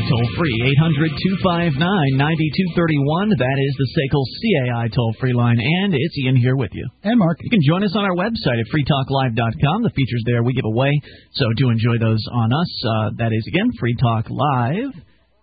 toll-free, 800-259-9231. That is the SACL CAI toll-free line, and it's Ian here with you. And Mark. You can join us on our website at freetalklive.com. The features there we give away, so do enjoy those on us. That is, again, freetalklive.com.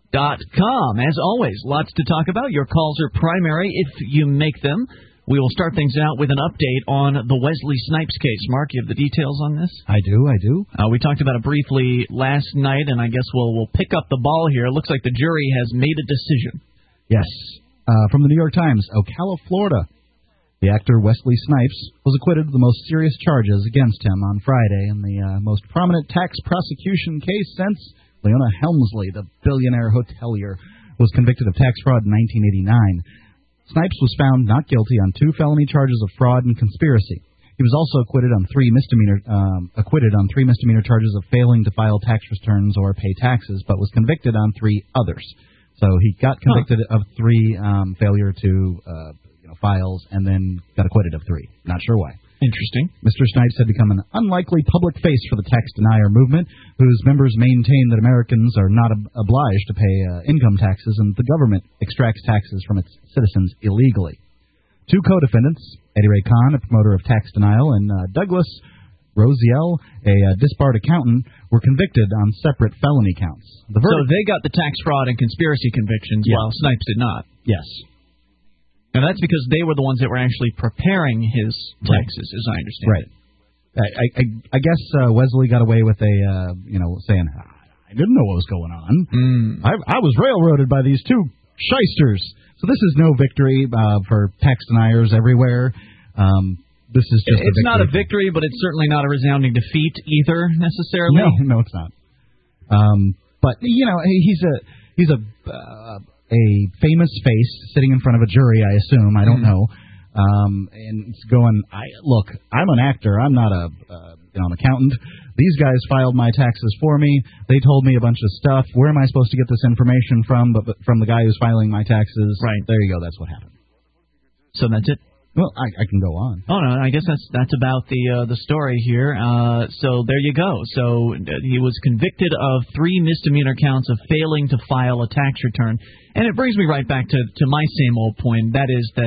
As always, lots to talk about. Your calls are primary if you make them. We will start things out with an update on the Wesley Snipes case. Mark, you have the details on this? I do. We talked about it briefly last night, and I guess we'll pick up the ball here. It looks like the jury has made a decision. Yes. From the New York Times, Ocala, Florida. The actor Wesley Snipes was acquitted of the most serious charges against him on Friday in the most prominent tax prosecution case since Leona Helmsley, the billionaire hotelier, was convicted of tax fraud in 1989. Snipes was found not guilty on 2 felony charges of fraud and conspiracy. He was also acquitted on three misdemeanor charges of failing to file tax returns or pay taxes, but was convicted on 3 others. So he got convicted of 3 failure to files, and then got acquitted of 3. Not sure why. Interesting. Mr. Snipes had become an unlikely public face for the tax denier movement, whose members maintain that Americans are not obliged to pay income taxes and the government extracts taxes from its citizens illegally. 2 co-defendants, Eddie Ray Khan, a promoter of tax denial, and Douglas Rosiel, a disbarred accountant, were convicted on separate felony counts. So they got the tax fraud and conspiracy convictions, while Snipes did not. Yes. Now, that's because they were the ones that were actually preparing his taxes, as I understand it. I guess Wesley got away with saying, I didn't know what was going on. I was railroaded by these 2 shysters. So this is no victory for tax deniers everywhere. This is just It's not a victory, but it's certainly not a resounding defeat either, necessarily. No, it's not. But, he's a famous face sitting in front of a jury, I assume. I don't know. And it's going, look, I'm an actor. I'm not an accountant. These guys filed my taxes for me. They told me a bunch of stuff. Where am I supposed to get this information from? But from the guy who's filing my taxes. Right. There you go. That's what happened. So that's it? Well, I can go on. Oh, no, I guess that's about the story here. So there you go. So he was convicted of 3 misdemeanor counts of failing to file a tax return. And it brings me right back to my same old point. That is that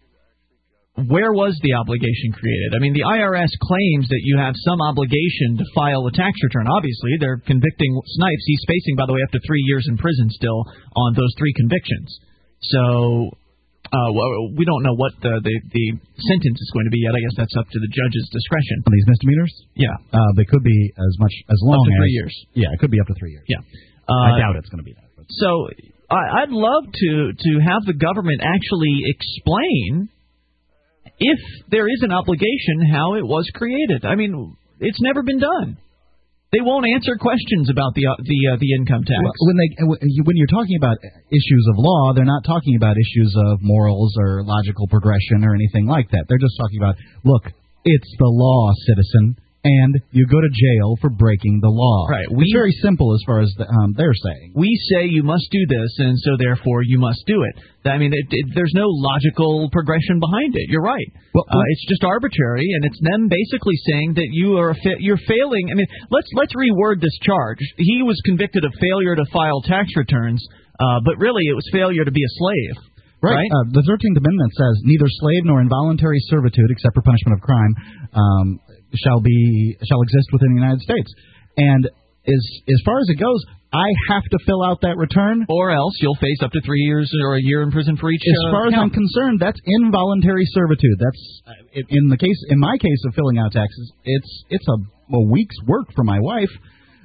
where was the obligation created? I mean, the IRS claims that you have some obligation to file a tax return. Obviously, they're convicting Snipes. He's facing, by the way, up to 3 years in prison still on those 3 convictions. So we don't know what the sentence is going to be yet. I guess that's up to the judge's discretion. On these misdemeanors? Yeah. They could be as long up to 3 as... years. Yeah, it could be up to 3 years. Yeah. I doubt it's going to be that. But. So I'd love to have the government actually explain, if there is an obligation, how it was created. I mean, it's never been done. They won't answer questions about the income tax. When you're talking about issues of law, they're not talking about issues of morals or logical progression or anything like that. They're just talking about, look, it's the law, citizen, and you go to jail for breaking the law. Right. It's very simple as far as they're saying. We say you must do this, and so therefore you must do it. I mean, there's no logical progression behind it. You're right. Well, it's just arbitrary, and it's them basically saying that you're failing. I mean, let's reword this charge. He was convicted of failure to file tax returns, but really it was failure to be a slave. Right. The 13th Amendment says neither slave nor involuntary servitude, except for punishment of crime, shall exist within the United States. And as far as it goes, I have to fill out that return, or else you'll face up to 3 years or a year in prison for each. As far as I'm concerned, that's involuntary servitude. That's in my case of filling out taxes. It's a week's work for my wife.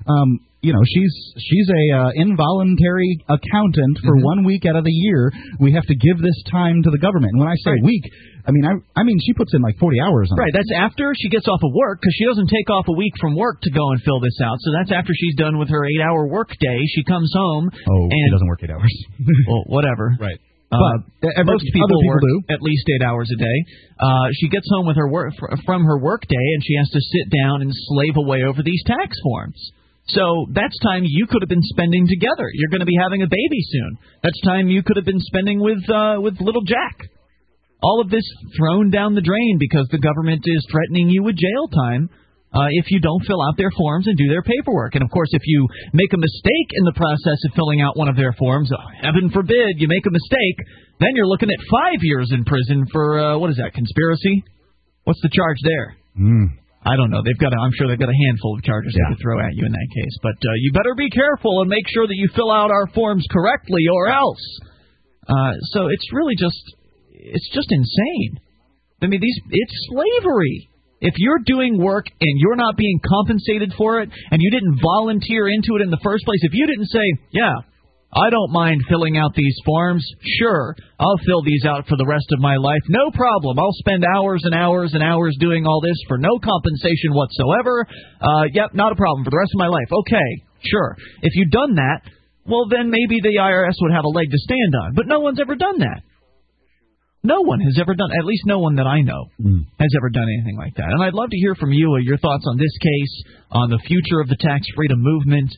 She's a involuntary accountant for 1 week out of the year. We have to give this time to the government. And when I say week, I mean she puts in like 40 hours on it. Right, that's after she gets off of work, because she doesn't take off a week from work to go and fill this out. So that's after she's done with her 8-hour work day. She comes home. She doesn't work 8 hours. Well, whatever. Right. Most people work do. at least 8 hours a day. She gets home with her work from her work day, and she has to sit down and slave away over these tax forms. So that's time you could have been spending together. You're going to be having a baby soon. That's time you could have been spending with little Jack. All of this thrown down the drain because the government is threatening you with jail time if you don't fill out their forms and do their paperwork. And, of course, if you make a mistake in the process of filling out one of their forms, heaven forbid you make a mistake, then you're looking at 5 years in prison for, what is that, conspiracy? What's the charge there? I don't know. I'm sure they've got a handful of charges they could throw at you in that case. But you better be careful and make sure that you fill out our forms correctly or else. So it's really it's just insane. I mean, it's slavery. If you're doing work and you're not being compensated for it and you didn't volunteer into it in the first place, if you didn't say, yeah, I don't mind filling out these forms, sure, I'll fill these out for the rest of my life, no problem. I'll spend hours and hours and hours doing all this for no compensation whatsoever. Yep, not a problem for the rest of my life. Okay, sure. If you'd done that, well, then maybe the IRS would have a leg to stand on. But no one's ever done that. No one has ever done, at least no one that I know, has ever done anything like that. And I'd love to hear from you, your thoughts on this case, on the future of the tax freedom movement.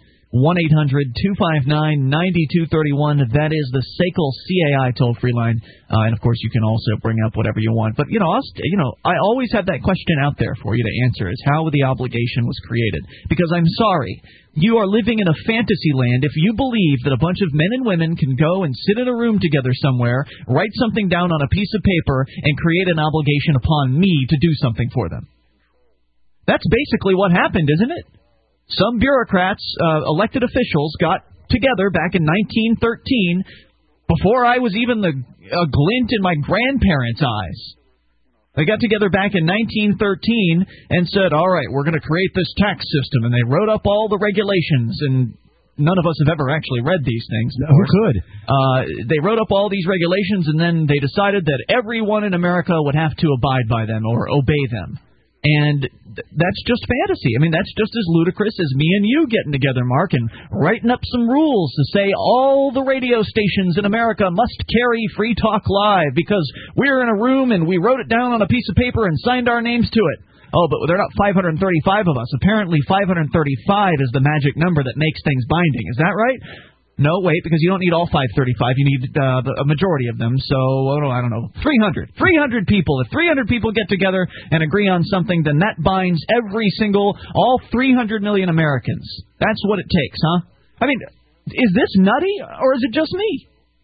1-800-259-9231. That is the SACL CAI toll-free line. And, of course, you can also bring up whatever you want. But, I always have that question out there for you to answer, is how the obligation was created. Because I'm sorry, you are living in a fantasy land if you believe that a bunch of men and women can go and sit in a room together somewhere, write something down on a piece of paper, and create an obligation upon me to do something for them. That's basically what happened, isn't it? Some bureaucrats, elected officials, got together back in 1913, before I was even a glint in my grandparents' eyes. They got together back in 1913 and said, all right, we're going to create this tax system. And they wrote up all the regulations, and none of us have ever actually read these things. Who could? They wrote up all these regulations, and then they decided that everyone in America would have to abide by them or obey them. And that's just fantasy. I mean, that's just as ludicrous as me and you getting together, Mark, and writing up some rules to say all the radio stations in America must carry Free Talk Live because we're in a room and we wrote it down on a piece of paper and signed our names to it. Oh, but there are not 535 of us. Apparently 535 is the magic number that makes things binding. Is that right? No, wait, because you don't need all 535. You need a majority of them. So, I don't know, 300. 300 people. If 300 people get together and agree on something, then that binds all 300 million Americans. That's what it takes, huh? I mean, is this nutty, or is it just me?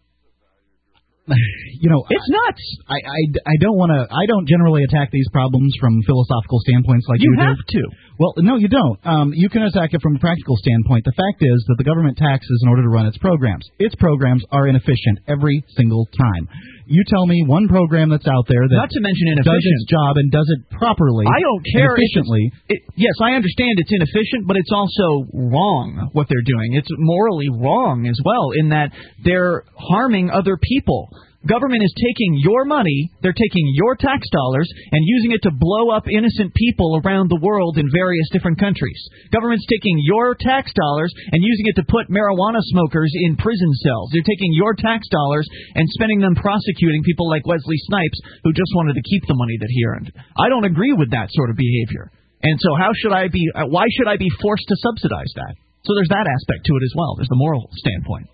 It's nuts. I don't generally attack these problems from philosophical standpoints like you do. You have to. Well, no, you don't. You can attack it from a practical standpoint. The fact is that the government taxes in order to run its programs. Its programs are inefficient every single time. You tell me one program that's out there that not to mention inefficient. Does its job and does it properly. I don't care efficiently. Yes, I understand it's inefficient, but it's also wrong what they're doing. It's morally wrong as well in that they're harming other people. Government is taking your money, they're taking your tax dollars, and using it to blow up innocent people around the world in various different countries. Government's taking your tax dollars and using it to put marijuana smokers in prison cells. They're taking your tax dollars and spending them prosecuting people like Wesley Snipes, who just wanted to keep the money that he earned. I don't agree with that sort of behavior. And so why should I be forced to subsidize that? So there's that aspect to it as well. There's the moral standpoint.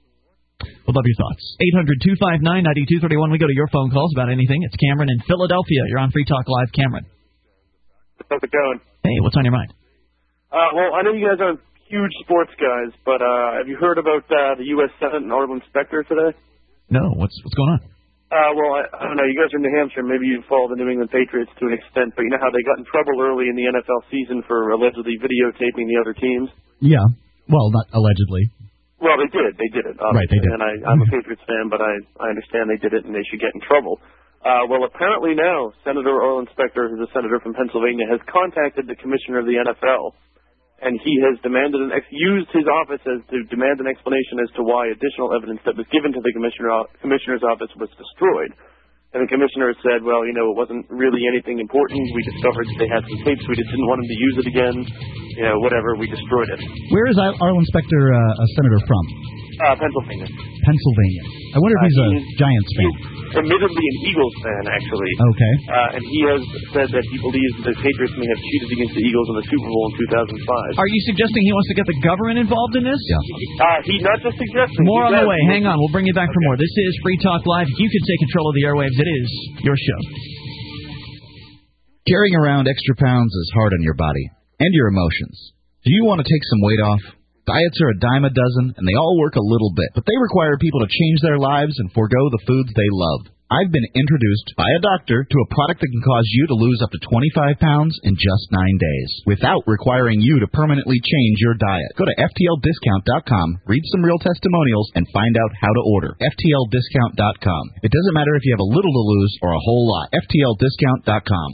We'd love your thoughts. 800-259-9231. We go to your phone calls about anything. It's Cameron in Philadelphia. You're on Free Talk Live. Cameron. How's it going? Hey, what's on your mind? Well, I know you guys aren't huge sports guys, but have you heard about the U.S. Senate and Honorable Inspector today? No. What's going on? Well, I don't know. You guys are in New Hampshire. Maybe you follow the New England Patriots to an extent, but you know how they got in trouble early in the NFL season for allegedly videotaping the other teams? Yeah. Well, not allegedly. Well, they did. They did it. Right, they did. And I'm a Patriots fan, but I understand they did it and they should get in trouble. Well, apparently now, Senator Earl Inspector, who's a senator from Pennsylvania, has contacted the commissioner of the NFL, and he has used his office to demand an explanation as to why additional evidence that was given to the commissioner's office was destroyed. And the commissioner said, well, it wasn't really anything important. We discovered that they had some tapes. We just didn't want them to use it again. Whatever. We destroyed it. Where is Earl Inspector a senator from? Pennsylvania. Pennsylvania. I wonder if he's a Giants fan. Admittedly an Eagles fan, actually. Okay. And he has said that he believes the Patriots may have cheated against the Eagles in the Super Bowl in 2005. Are you suggesting he wants to get the government involved in this? Yeah. He's not just suggesting. More on the way. Hang on. We'll bring you back for more. This is Free Talk Live. You can take control of the airwaves. It is your show. Carrying around extra pounds is hard on your body. and your emotions. Do you want to take some weight off? Diets are a dime a dozen, and they all work a little bit, but they require people to change their lives and forego the foods they love. I've been introduced by a doctor to a product that can cause you to lose up to 25 pounds in just 9 days, without requiring you to permanently change your diet. Go to FTLDiscount.com, read some real testimonials, and find out how to order. FTLDiscount.com. It doesn't matter if you have a little to lose or a whole lot. FTLDiscount.com.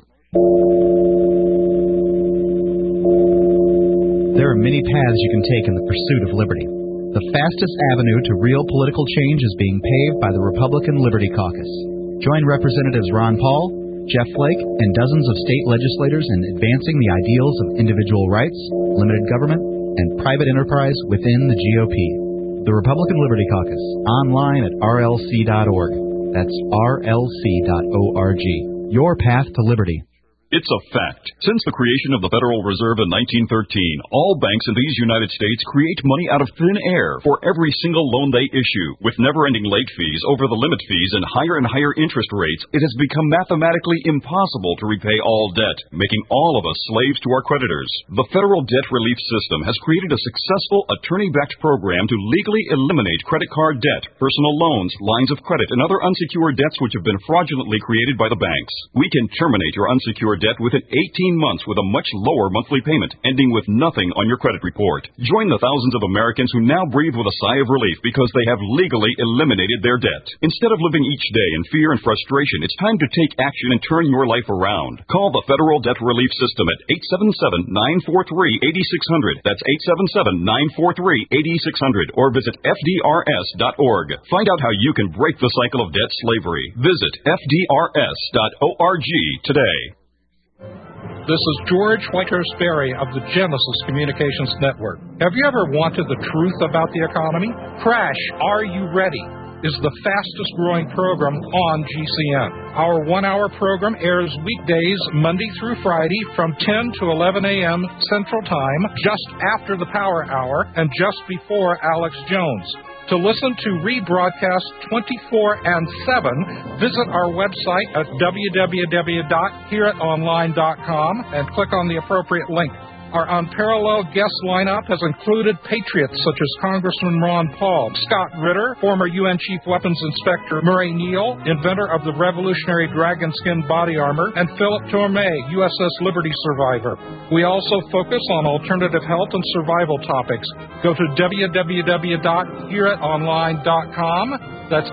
There are many paths you can take in the pursuit of liberty. The fastest avenue to real political change is being paved by the Republican Liberty Caucus. Join Representatives Ron Paul, Jeff Flake, and dozens of state legislators in advancing the ideals of individual rights, limited government, and private enterprise within the GOP. The Republican Liberty Caucus, online at rlc.org. That's rlc.org. Your path to liberty. It's a fact. Since the creation of the Federal Reserve in 1913, all banks in these United States create money out of thin air for every single loan they issue. With never-ending late fees, over-the-limit fees, and higher interest rates, it has become mathematically impossible to repay all debt, making all of us slaves to our creditors. The Federal Debt Relief System has created a successful attorney-backed program to legally eliminate credit card debt, personal loans, lines of credit, and other unsecured debts which have been fraudulently created by the banks. We can terminate your unsecured debt within 18 months with a much lower monthly payment, ending with nothing on your credit report. Join the thousands of Americans who now breathe with a sigh of relief because they have legally eliminated their debt. Instead of living each day in fear and frustration, it's time to take action and turn your life around. Call the Federal Debt Relief System at 877-943-8600. That's 877-943-8600. Or visit FDRS.org. Find out how you can break the cycle of debt slavery. Visit FDRS.org today. This is George Whitehurst-Berry of the Genesis Communications Network. Have you ever wanted the truth about the economy? Crash, Are You Ready? Is the fastest growing program on GCN. Our 1-hour program airs weekdays Monday through Friday from 10 to 11 a.m. Central Time, just after the Power Hour and just before Alex Jones. To listen to rebroadcast 24/7, visit our website at www.hearitonline.com and click on the appropriate link. Our unparalleled guest lineup has included patriots such as Congressman Ron Paul, Scott Ritter, former UN Chief Weapons Inspector Murray Neal, inventor of the revolutionary dragon skin body armor, and Philip Tormé, USS Liberty survivor. We also focus on alternative health and survival topics. Go to www.hearitonline.com. That's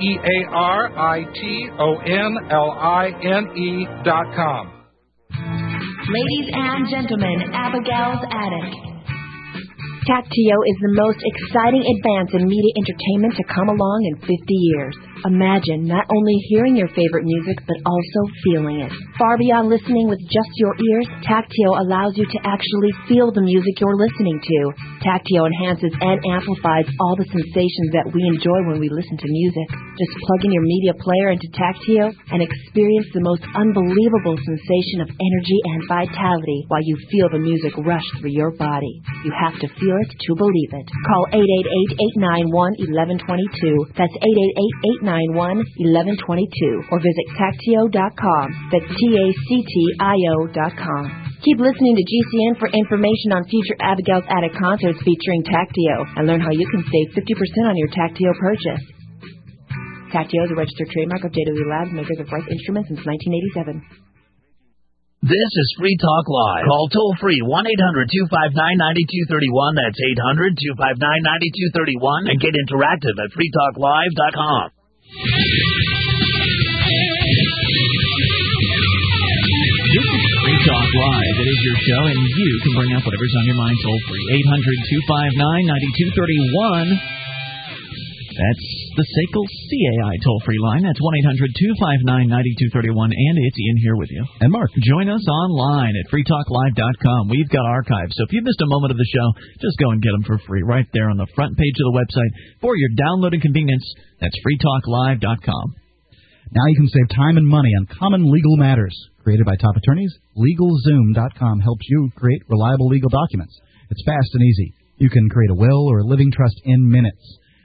HEARITONLINE.com. Ladies and gentlemen, Abigail's Attic. Tactio is the most exciting advance in media entertainment to come along in 50 years. Imagine not only hearing your favorite music, but also feeling it. Far beyond listening with just your ears, Tactio allows you to actually feel the music you're listening to. Tactio enhances and amplifies all the sensations that we enjoy when we listen to music. Just plug in your media player into Tactio and experience the most unbelievable sensation of energy and vitality while you feel the music rush through your body. You have to feel it to believe it. Call 888-891-1122. That's 888-891-1122. Or visit Tactio.com. That's TACTIO.com. Keep listening to GCN for information on future Abigail's Attic concerts featuring Tactio and learn how you can save 50% on your Tactio purchase. Tactio is a registered trademark of JW Labs, makers of Rice Instruments since 1987. This is Free Talk Live. Call toll-free 1-800-259-9231. That's 800-259-9231. And get interactive at freetalklive.com. This is Free Talk Live. It is your show, and you can bring up whatever's on your mind toll-free. 800-259-9231. That's the SACL CAI toll-free line. That's 1-800-259-9231, and it's Ian here with you. And Mark. Join us online at freetalklive.com. We've got archives, so if you missed a moment of the show, just go and get them for free right there on the front page of the website for your downloading convenience. That's freetalklive.com. Now you can save time and money on common legal matters. Created by top attorneys, LegalZoom.com helps you create reliable legal documents. It's fast and easy. You can create a will or a living trust in minutes.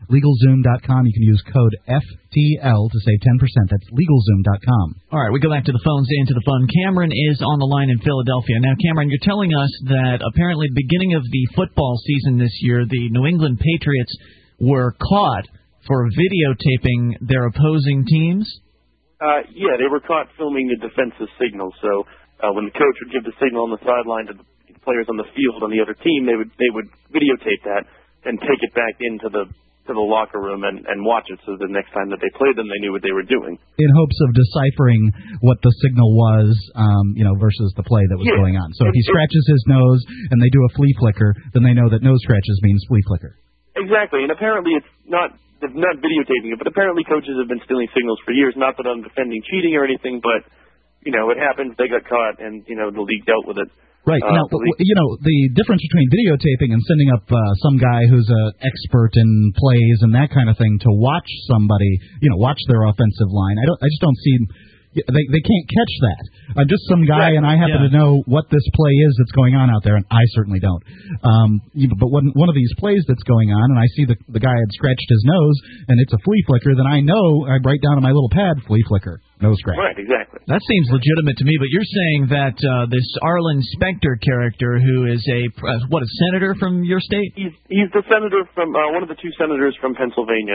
LegalZoom.com. You can use code FTL to save 10%. That's LegalZoom.com. All right, we go back to the phones and to the phone. Cameron is on the line in Philadelphia. Now, Cameron, you're telling us that apparently at the beginning of the football season this year, the New England Patriots were caught for videotaping their opposing teams? Yeah, they were caught filming the defensive signal. So when the coach would give the signal on the sideline to the players on the field on the other team, they would videotape that and take it back into the locker room and watch it, so the next time that they played them, they knew what they were doing. In hopes of deciphering what the signal was, versus the play that was going on. So if he scratches his nose and they do a flea flicker, then they know that nose scratches means flea flicker. Exactly, and apparently they're not videotaping it, but apparently coaches have been stealing signals for years. Not that I'm defending cheating or anything, but it happens. They got caught, and the league dealt with it. Right. Now, the difference between videotaping and sending up some guy who's an expert in plays and that kind of thing to watch somebody, watch their offensive line. I just don't see. They can't catch that. I'm just some guy, and I happen to know what this play is that's going on out there, and I certainly don't. But when one of these plays that's going on, and I see the guy had scratched his nose, and it's a flea flicker, then I write down on my little pad, flea flicker, nose scratch. Right, exactly. That seems legitimate to me, but you're saying that this Arlen Specter character, who is a senator from your state? He's the senator from one of the two senators from Pennsylvania,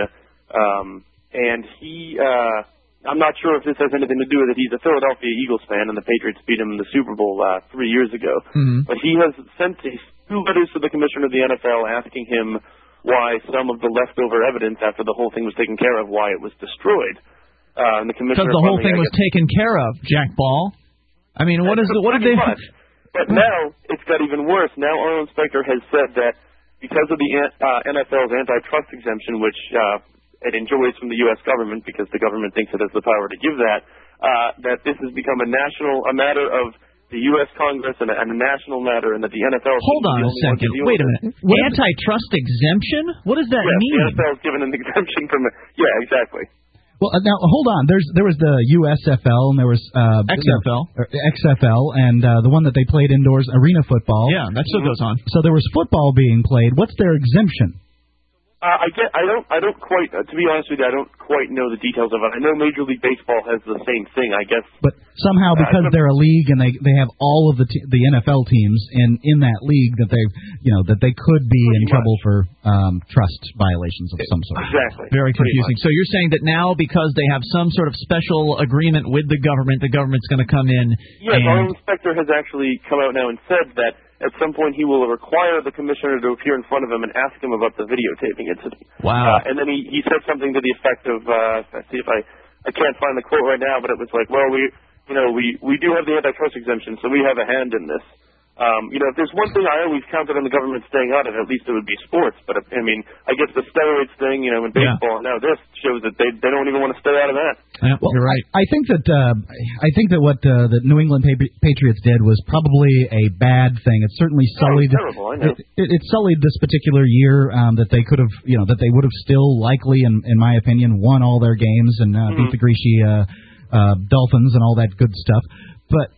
and he. I'm not sure if this has anything to do with it. He's a Philadelphia Eagles fan, and the Patriots beat him in the Super Bowl 3 years ago. Mm-hmm. But he has sent 2 letters to the commissioner of the NFL asking him why some of the leftover evidence after the whole thing was taken care of, why it was destroyed. And the commissioner because the whole thing was taken care of, Jack Ball. I mean, what did they? But now it's got even worse. Now Arlen Specter has said that because of the NFL's antitrust exemption, which it enjoys from the U.S. government because the government thinks it has the power to give that this has become a matter of the U.S. Congress and a national matter, and that the NFL... Hold on a second. Wait a minute. Antitrust exemption? What does that mean? The NFL is given an exemption from it. Yeah, exactly. Well, now, hold on. There was the USFL, and there was... XFL. XFL, and the one that they played indoors, arena football. Yeah, that still goes on. So there was football being played. What's their exemption? I don't quite, to be honest with you, I don't quite know the details of it. I know Major League Baseball has the same thing, I guess. But somehow, because they're a league and they have all of the NFL teams in that league, that they could be in trouble for trust violations of some sort. Exactly. Very confusing. So you're saying that now, because they have some sort of special agreement with the government's going to come in. Yes, Arlen Specter has actually come out now and said that at some point he will require the commissioner to appear in front of him and ask him about the videotaping incident. Wow. And then he said something to the effect of, let's see if I can't find the quote right now, but it was like, well, we do have the antitrust exemption, so we have a hand in this. If there's one thing I always counted on the government staying out of, at least it would be sports. But I mean, I guess the steroids thing, in baseball, now this shows that they don't even want to stay out of that. Yeah, well, you're right. I think that what the New England Patriots did was probably a bad thing. It certainly sullied. Terrible, I know. It sullied this particular year that they could have, that they would have still likely, in my opinion, won all their games and beat the greasy Dolphins and all that good stuff. But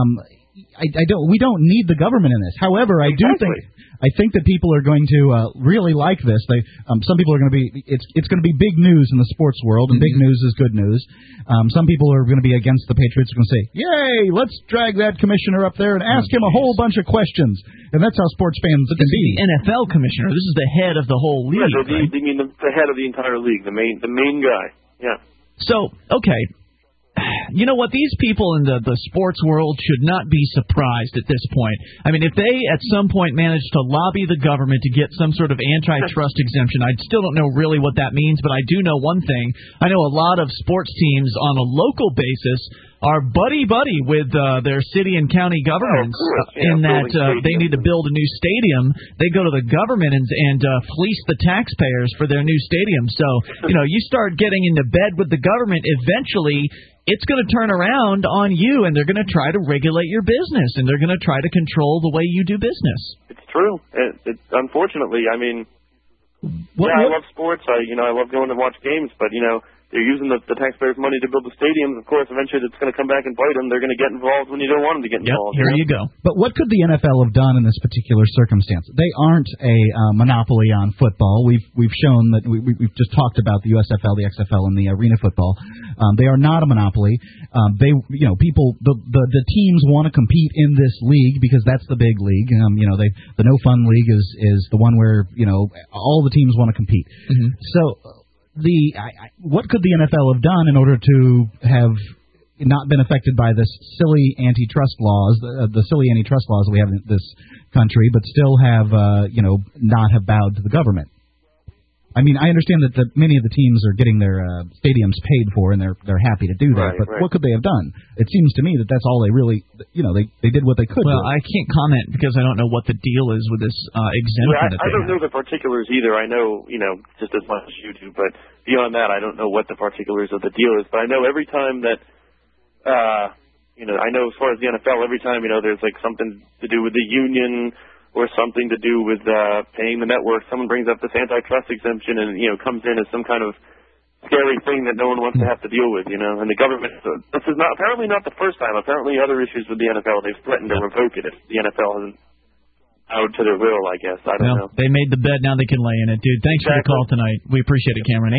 we don't need the government in this. However, I think that people are going to really like this. Some people are going to be. It's going to be big news in the sports world, and big news is good news. Some people are going to be against the Patriots. Are going to say, "Yay! Let's drag that commissioner up there and ask him a whole bunch of questions." And that's how sports fans can be. The NFL commissioner. This is the head of the whole league. Yeah, they mean the head of the entire league, the main guy. Yeah. So, okay. You know what? These people in the sports world should not be surprised at this point. I mean, if they at some point manage to lobby the government to get some sort of antitrust exemption, I still don't know really what that means, but I do know one thing. I know a lot of sports teams on a local basis are buddy-buddy with their city and county governments in that they need to build a new stadium. They go to the government and fleece the taxpayers for their new stadium. So, you start getting into bed with the government, eventually it's going to turn around on you, and they're going to try to regulate your business, and they're going to try to control the way you do business. It's true. Unfortunately, I mean, I love sports. I love going to watch games, but, they're using the taxpayers' money to build the stadiums. Of course, eventually it's going to come back and bite them. They're going to get involved when you don't want them to get involved. Here you go. But what could the NFL have done in this particular circumstance? They aren't a monopoly on football. We've shown that we've just talked about the USFL, the XFL, and the arena football. They are not a monopoly. The teams want to compete in this league because that's the big league. The No Fun League is the one where all the teams want to compete. Mm-hmm. So what could the NFL have done in order to have not been affected by this silly antitrust laws, the silly antitrust laws that we have in this country, but still have not have bowed to the government? I mean, I understand that many of the teams are getting their stadiums paid for, and they're happy to do that. But what could they have done? It seems to me that that's all they really, they did what they could. Well, I can't comment because I don't know what the deal is with this exemption. I don't know the particulars either. I know, just as much as you do, but beyond that, I don't know what the particulars of the deal is. But I know every time that, I know as far as the NFL, every time, there's like something to do with the union or something to do with paying the network, someone brings up this antitrust exemption and, comes in as some kind of scary thing that no one wants to have to deal with, and the government, this is apparently not the first time. Apparently other issues with the NFL, they've threatened to revoke it if the NFL hasn't out to their will, I guess. I don't know. They made the bed, now they can lay in it, dude. Thanks for the call tonight. We appreciate it, Cameron.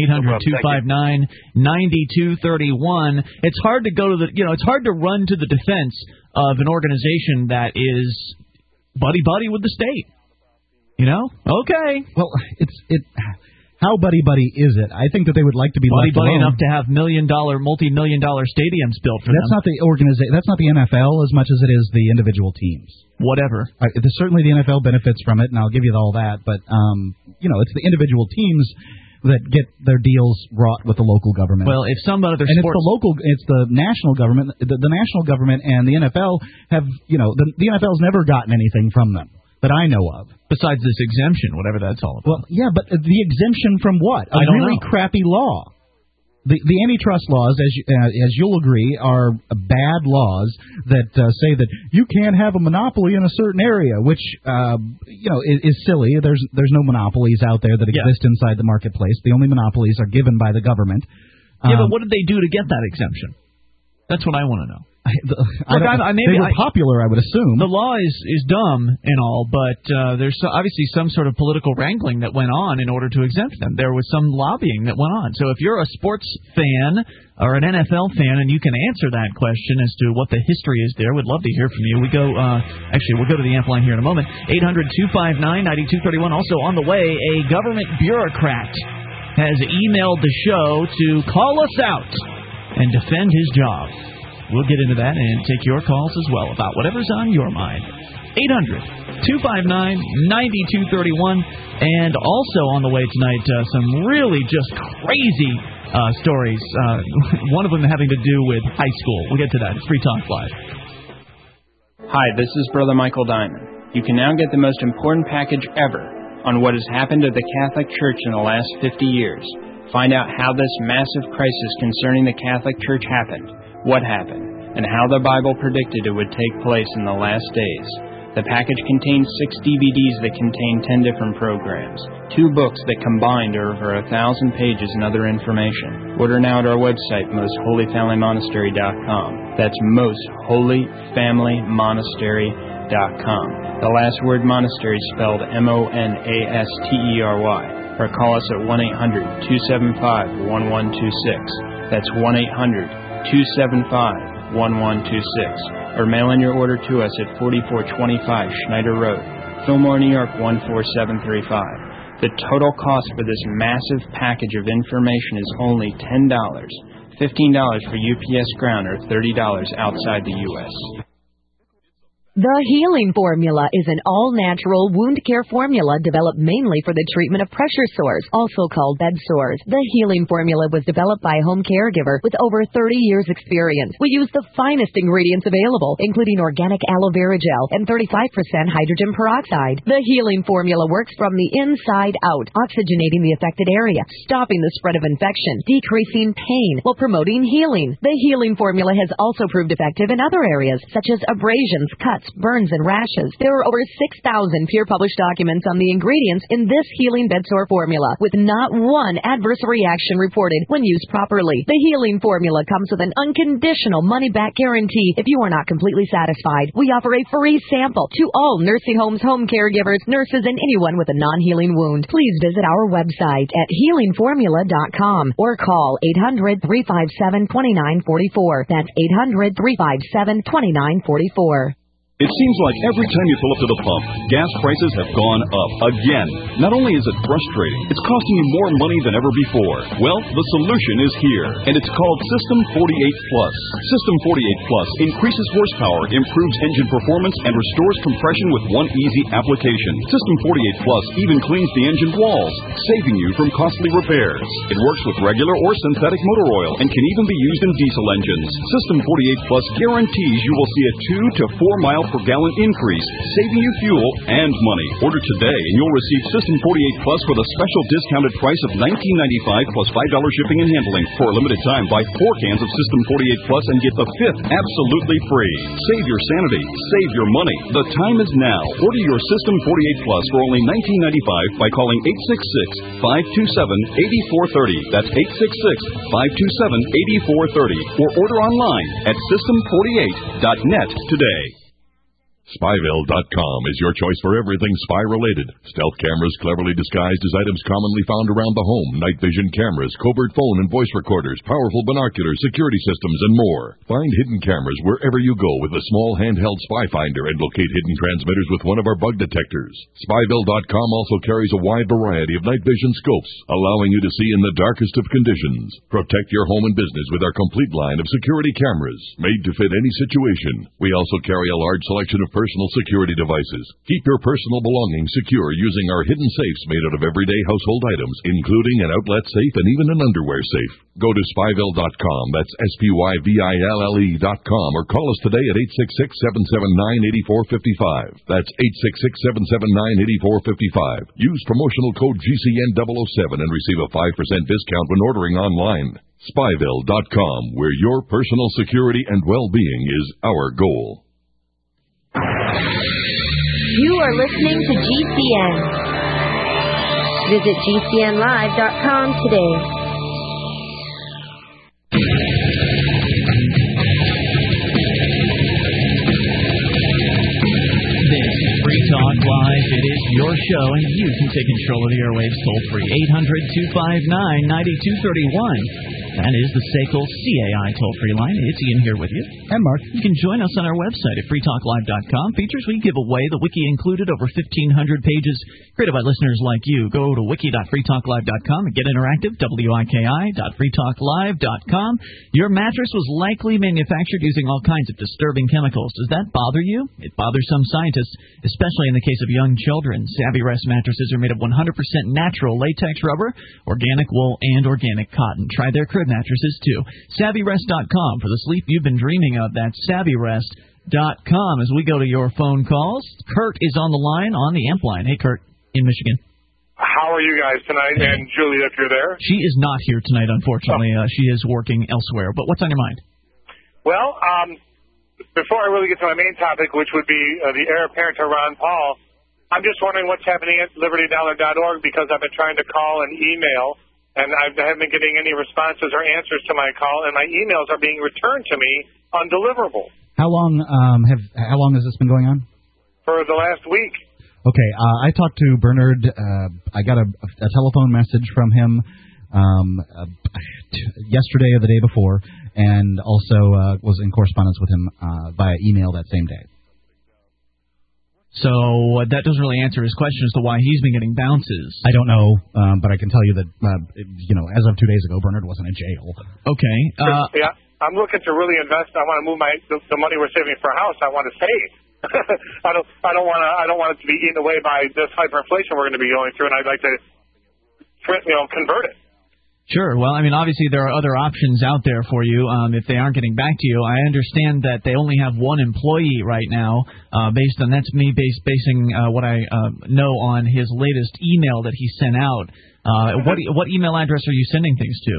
800-259-9231. It's hard to go to it's hard to run to the defense of an organization that is buddy-buddy with the state. Okay. Well, how buddy-buddy is it? I think that they would like to be buddy-buddy enough to have multi-million-dollar stadiums built for them. That's not the organization. That's not the NFL as much as it is the individual teams. Whatever. Certainly the NFL benefits from it, and I'll give you all that. But it's the individual teams that get their deals wrought with the local government. Well, if some other and it's the national government. The national government and the NFL have, the NFL's never gotten anything from them that I know of. Besides this exemption, whatever that's all about. Well, yeah, but the exemption from what? A really crappy law. The antitrust laws, as you'll agree, are bad laws that say that you can't have a monopoly in a certain area, which is silly. There's no monopolies out there that exist inside the marketplace. The only monopolies are given by the government. But what did they do to get that exemption? That's what I want to know. They were popular, I would assume. The law is dumb and all, but there's obviously some sort of political wrangling that went on in order to exempt them. There was some lobbying that went on. So if you're a sports fan or an NFL fan and you can answer that question as to what the history is there, we'd love to hear from you. We'll go to the amp line here in a moment. 800-259-9231. Also on the way, a government bureaucrat has emailed the show to call us out and defend his job. We'll get into that and take your calls as well about whatever's on your mind. 800-259-9231. And also on the way tonight, some really just crazy stories. One of them having to do with high school. We'll get to that. It's Free Talk Live. Hi, this is Brother Michael Diamond. You can now get the most important package ever on what has happened to the Catholic Church in the last 50 years. Find out how this massive crisis concerning the Catholic Church happened, what happened, and how the Bible predicted it would take place in the last days. The package contains 6 DVDs that contain 10 different programs, 2 books that combined are over 1,000 pages and other information. Order now at our website, mostholyfamilymonastery.com. That's mostholyfamilymonastery.com. The last word monastery is spelled MONASTERY. Or call us at 1-800-275-1126. That's 1-800-275-1126, or mail in your order to us at 4425 Schneider Road, Fillmore, New York 14735. The total cost for this massive package of information is only $10, $15 for UPS Ground, or $30 outside the U.S. The Healing Formula is an all-natural wound care formula developed mainly for the treatment of pressure sores, also called bed sores. The Healing Formula was developed by a home caregiver with over 30 years' experience. We use the finest ingredients available, including organic aloe vera gel and 35% hydrogen peroxide. The Healing Formula works from the inside out, oxygenating the affected area, stopping the spread of infection, decreasing pain, while promoting healing. The Healing Formula has also proved effective in other areas, such as abrasions, cuts, cuts, burns, and rashes. There are over 6,000 peer-published documents on the ingredients in this healing bedsore formula, with not one adverse reaction reported when used properly. The healing formula comes with an unconditional money-back guarantee. If you are not completely satisfied, we offer a free sample to all nursing homes, home caregivers, nurses, and anyone with a non-healing wound. Please visit our website at healingformula.com or call 800-357-2944. That's 800-357-2944. It seems like every time you pull up to the pump, gas prices have gone up again. Not only is it frustrating, it's costing you more money than ever before. Well, the solution is here, and it's called System 48 Plus. System 48 Plus increases horsepower, improves engine performance, and restores compression with one easy application. System 48 Plus even cleans the engine walls, saving you from costly repairs. It works with regular or synthetic motor oil and can even be used in diesel engines. System 48 Plus guarantees you will see a 2 to 4 mile per gallon increase, saving you fuel and money. Order today and you'll receive System 48 Plus for the special discounted price of $19.95 plus $5 shipping and handling. For a limited time, buy 4 cans of System 48 Plus and get the 5th absolutely free. Save your sanity. Save your money. The time is now. Order your System 48 Plus for only $19.95 by calling 866-527-8430. That's 866-527-8430. Or order online at system48.net today. Spyville.com is your choice for everything spy-related. Stealth cameras cleverly disguised as items commonly found around the home, night vision cameras, covert phone and voice recorders, powerful binoculars, security systems, and more. Find hidden cameras wherever you go with a small handheld spy finder and locate hidden transmitters with one of our bug detectors. Spyville.com also carries a wide variety of night vision scopes, allowing you to see in the darkest of conditions. Protect your home and business with our complete line of security cameras, made to fit any situation. We also carry a large selection of personal security devices. Keep your personal belongings secure using our hidden safes made out of everyday household items, including an outlet safe and even an underwear safe. Go to Spyville.com, that's SPYVILLE.com, or call us today at 866-779-8455. That's 866-779-8455. Use promotional code GCN007 and receive a 5% discount when ordering online. Spyville.com, where your personal security and well-being is our goal. You are listening to GCN. Visit GCNlive.com today. This is Free Talk Live. It is your show, and you can take control of the airwaves toll-free. 800-259-9231. That is the SACL CAI toll-free line. It's Ian here with you. And Mark. You can join us on our website at freetalklive.com. Features we give away, the wiki included, over 1,500 pages created by listeners like you. Go to wiki.freetalklive.com and get interactive, wiki.freetalklive.com. Your mattress was likely manufactured using all kinds of disturbing chemicals. Does that bother you? It bothers some scientists, especially in the case of young children. Savvy Rest mattresses are made of 100% natural latex rubber, organic wool, and organic cotton. Try their crib mattresses, too. SavvyRest.com for the sleep you've been dreaming of. That's SavvyRest.com. As we go to your phone calls, Kurt is on the line, on the amp line. Hey, Kurt, in Michigan. How are you guys tonight? And Julie, if you're there? She is not here tonight, unfortunately. She is working elsewhere. But what's on your mind? Well, before I really get to my main topic, which would be the heir apparent to Ron Paul, I'm just wondering what's happening at LibertyDollar.org, because I've been trying to call and email, and I haven't been getting any responses or answers to my call, and my emails are being returned to me undeliverable. How long has this been going on? For the last week. Okay, I talked to Bernard. I got a telephone message from him yesterday or the day before, and also was in correspondence with him via email that same day. So that doesn't really answer his question as to why he's been getting bounces. I don't know, but I can tell you that, as of 2 days ago, Bernard wasn't in jail. Okay. Yeah, I'm looking to really invest. I want to move the money we're saving for a house. I want to save. I don't want it to be eaten away by this hyperinflation we're going to be going through, and I'd like to, convert it. Sure. Well, I mean, obviously there are other options out there for you if they aren't getting back to you. I understand that they only have one employee right now, that's me basing what I know on his latest email that he sent out. What email address are you sending things to?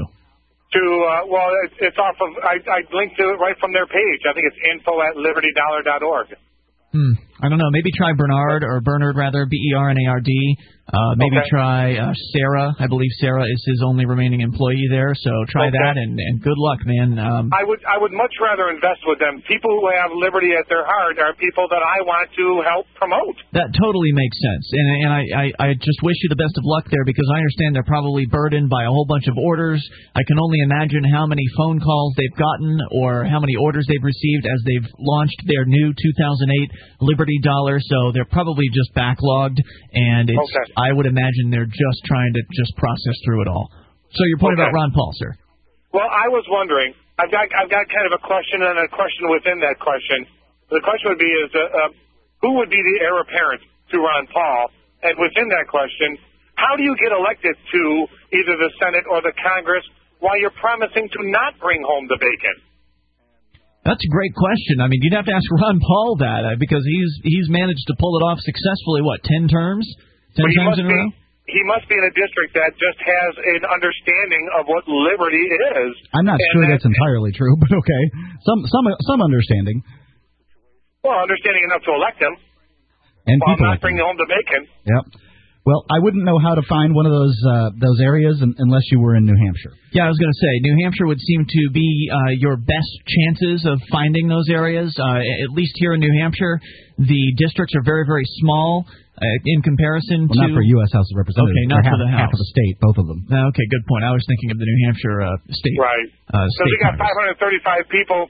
It's off of, I linked to it right from their page. I think it's info@libertydollar.org. I don't know. Maybe try Bernard, Bernard, maybe try Sarah. I believe Sarah is his only remaining employee there, so try that, and good luck, man. I would much rather invest with them. People who have liberty at their heart are people that I want to help promote. That totally makes sense, and I just wish you the best of luck there, because I understand they're probably burdened by a whole bunch of orders. I can only imagine how many phone calls they've gotten or how many orders they've received as they've launched their new 2008 Liberty Dollar, so they're probably just backlogged, and I would imagine they're just trying to just process through it all. So your point about Ron Paul, sir. Well, I was wondering, I've got kind of a question and a question within that question. The question would be who would be the heir apparent to Ron Paul? And within that question, how do you get elected to either the Senate or the Congress while you're promising to not bring home the bacon? That's a great question. I mean, you'd have to ask Ron Paul that, because he's managed to pull it off successfully, 10 terms? 10 times in a row? He must be in a district that just has an understanding of what liberty is. I'm not sure that's entirely true, but okay. Some understanding. Well, understanding enough to elect him. And while people not bringing home the bacon. Yep. Well, I wouldn't know how to find one of those areas unless you were in New Hampshire. Yeah, I was going to say, New Hampshire would seem to be your best chances of finding those areas. At least here in New Hampshire, the districts are very, very small in comparison to... Not for U.S. House of Representatives. Okay, not for the House. Half of the state, both of them. Okay, good point. I was thinking of the New Hampshire state. Right. So we got 535 people,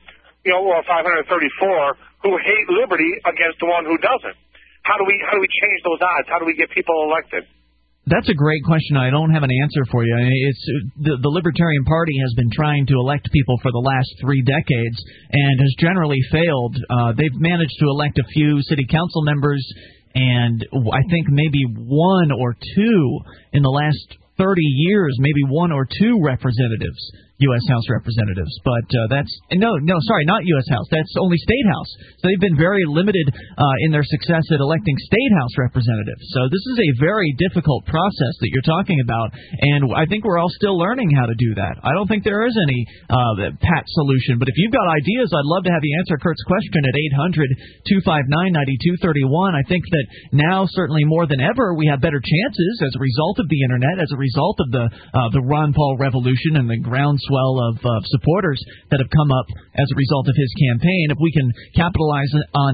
534 who hate liberty against the one who doesn't. How do we change those odds? How do we get people elected? That's a great question. I don't have an answer for you. It's the Libertarian Party has been trying to elect people for the last 3 decades and has generally failed. They've managed to elect a few city council members, and I think maybe 1 or 2 in the last 30 years, maybe 1 or 2 representatives, U.S. House representatives. But that's not U.S. House. That's only State House. So they've been very limited in their success at electing State House representatives. So this is a very difficult process that you're talking about, and I think we're all still learning how to do that. I don't think there is any pat solution. But if you've got ideas, I'd love to have you answer Kurt's question at 800-259-9231. I think that now, certainly more than ever, we have better chances as a result of the Internet, as a result of the Ron Paul revolution and the groundswell of supporters that have come up as a result of his campaign. If we can capitalize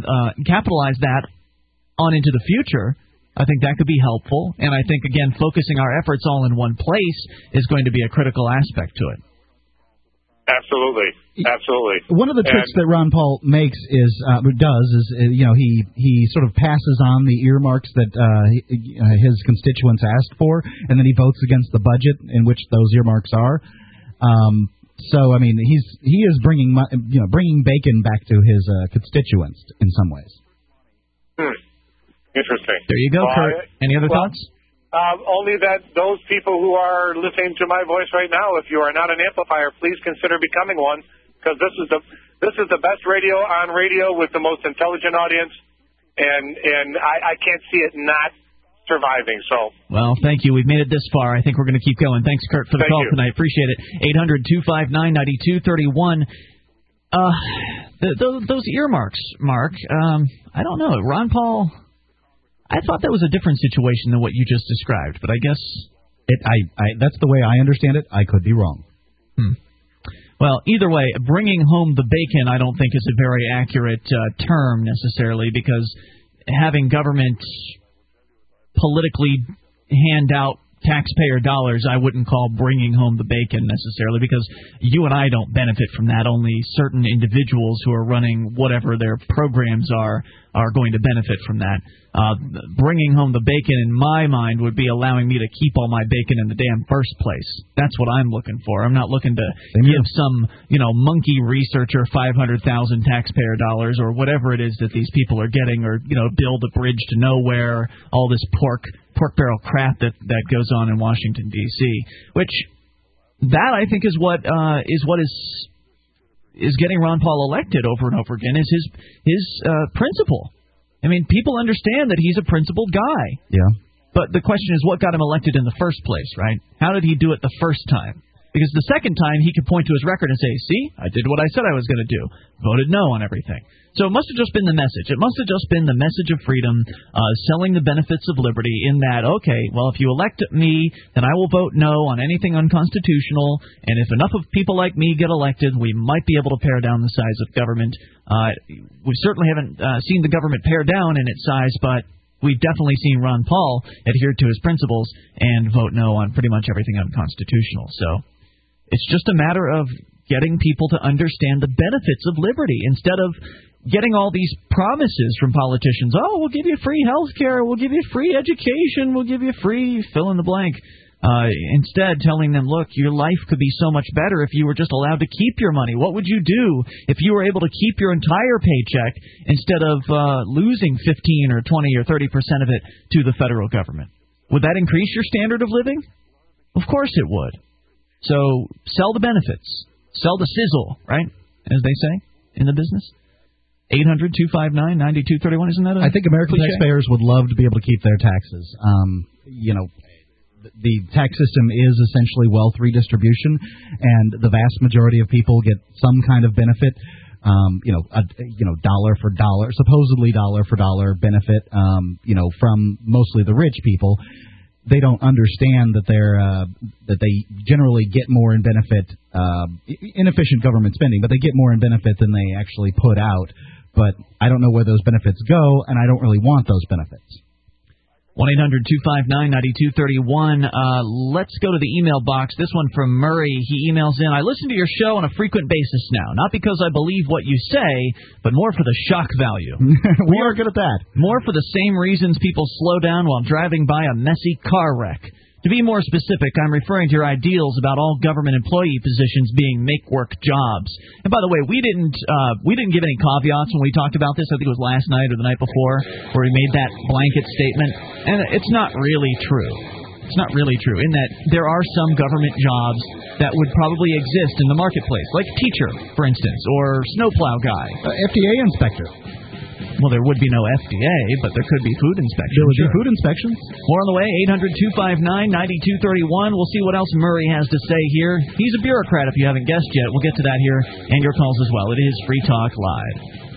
that on into the future, I think that could be helpful. And I think, again, focusing our efforts all in one place is going to be a critical aspect to it. Absolutely. One of the tricks that Ron Paul makes is he sort of passes on the earmarks that his constituents asked for, and then he votes against the budget in which those earmarks are. So I mean, he is bringing bacon back to his constituents in some ways. Interesting. There you go, Kurt. Any other thoughts? Only that those people who are listening to my voice right now, if you are not an amplifier, please consider becoming one, because this is the best radio on radio with the most intelligent audience, and I can't see it not surviving. So. Well, thank you. We've made it this far. I think we're going to keep going. Thanks, Kurt, for the call tonight. Appreciate it. 800-259-9231. Those earmarks, Mark. I don't know. Ron Paul. I thought that was a different situation than what you just described, but I guess that's the way I understand it. I could be wrong. Well, either way, bringing home the bacon I don't think is a very accurate term necessarily, because having government politically hand out taxpayer dollars I wouldn't call bringing home the bacon necessarily, because you and I don't benefit from that. Only certain individuals who are running whatever their programs are going to benefit from that. Bringing home the bacon, in my mind, would be allowing me to keep all my bacon in the damn first place. That's what I'm looking for. I'm not looking to give some, monkey researcher $500,000 taxpayer dollars or whatever it is that these people are getting, or, build a bridge to nowhere, all this pork barrel crap that goes on in Washington, D.C., which that I think is what is getting Ron Paul elected over and over again, is his principle. I mean, people understand that he's a principled guy. Yeah. But the question is, what got him elected in the first place, right? How did he do it the first time? Because the second time, he could point to his record and say, see, I did what I said I was going to do. Voted no on everything. So it must have just been the message. It must have just been the message of freedom, selling the benefits of liberty in that, okay, well, if you elect me, then I will vote no on anything unconstitutional, and if enough of people like me get elected, we might be able to pare down the size of government. We certainly haven't seen the government pare down in its size, but we've definitely seen Ron Paul adhere to his principles and vote no on pretty much everything unconstitutional. So it's just a matter of getting people to understand the benefits of liberty instead of getting all these promises from politicians. Oh, we'll give you free health care, we'll give you free education, we'll give you free fill in the blank. Instead, telling them, look, your life could be so much better if you were just allowed to keep your money. What would you do if you were able to keep your entire paycheck instead of losing 15 or 20 or 30% of it to the federal government? Would that increase your standard of living? Of course it would. So sell the benefits. Sell the sizzle, right, as they say in the business. 800-259-9231, isn't that a I think American cliche? taxpayers would love to be able to keep their taxes. The tax system is essentially wealth redistribution, and the vast majority of people get some kind of benefit. Dollar for dollar, supposedly dollar for dollar benefit. From mostly the rich people. They don't understand that they generally get more in benefit, inefficient government spending, but they get more in benefit than they actually put out. But I don't know where those benefits go, and I don't really want those benefits. 1-800-259-9231. Let's go to the email box. This one from Murray. He emails in, I listen to your show on a frequent basis now, not because I believe what you say, but more for the shock value. We are good at that. More for the same reasons people slow down while driving by a messy car wreck. To be more specific, I'm referring to your ideals about all government employee positions being make-work jobs. And by the way, we didn't give any caveats when we talked about this. I think it was last night or the night before where we made that blanket statement. And it's not really true. It's not really true in that there are some government jobs that would probably exist in the marketplace, like teacher, for instance, or snowplow guy. FDA inspector. Well, there would be no FDA, but there could be food inspections. There would be food inspections. More on the way, 800-259-9231. We'll see what else Murray has to say here. He's a bureaucrat, if you haven't guessed yet. We'll get to that here, and your calls as well. It is Free Talk Live.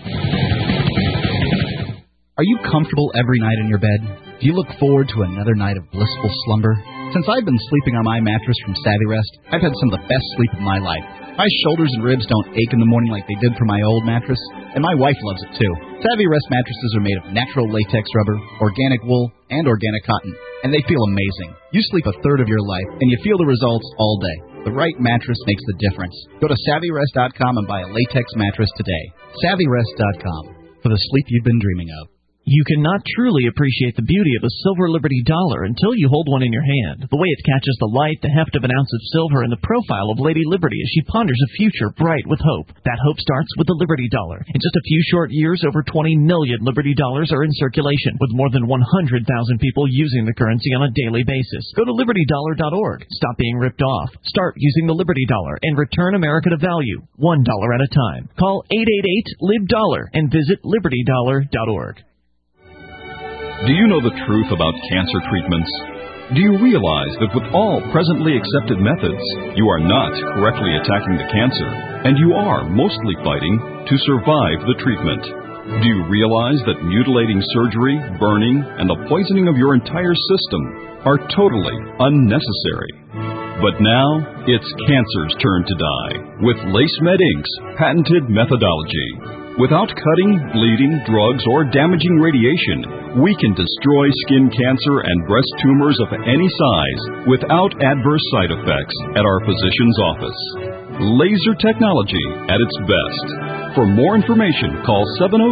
Are you comfortable every night in your bed? Do you look forward to another night of blissful slumber? Since I've been sleeping on my mattress from Savvy Rest, I've had some of the best sleep of my life. My shoulders and ribs don't ache in the morning like they did for my old mattress, and my wife loves it too. Savvy Rest mattresses are made of natural latex rubber, organic wool, and organic cotton, and they feel amazing. You sleep a third of your life, and you feel the results all day. The right mattress makes the difference. Go to SavvyRest.com and buy a latex mattress today. SavvyRest.com for the sleep you've been dreaming of. You cannot truly appreciate the beauty of a silver Liberty dollar until you hold one in your hand. The way it catches the light, the heft of an ounce of silver, and the profile of Lady Liberty as she ponders a future bright with hope. That hope starts with the Liberty dollar. In just a few short years, over 20 million Liberty dollars are in circulation, with more than 100,000 people using the currency on a daily basis. Go to LibertyDollar.org. Stop being ripped off. Start using the Liberty dollar and return America to value, $1 at a time. Call 888-LIB-DOLLAR and visit LibertyDollar.org. Do you know the truth about cancer treatments? Do you realize that with all presently accepted methods, you are not correctly attacking the cancer, and you are mostly fighting to survive the treatment? Do you realize that mutilating surgery, burning, and the poisoning of your entire system are totally unnecessary? But now, it's cancer's turn to die with LaceMed Inc.'s patented methodology. Without cutting, bleeding, drugs, or damaging radiation, we can destroy skin cancer and breast tumors of any size without adverse side effects at our physician's office. Laser technology at its best. For more information, call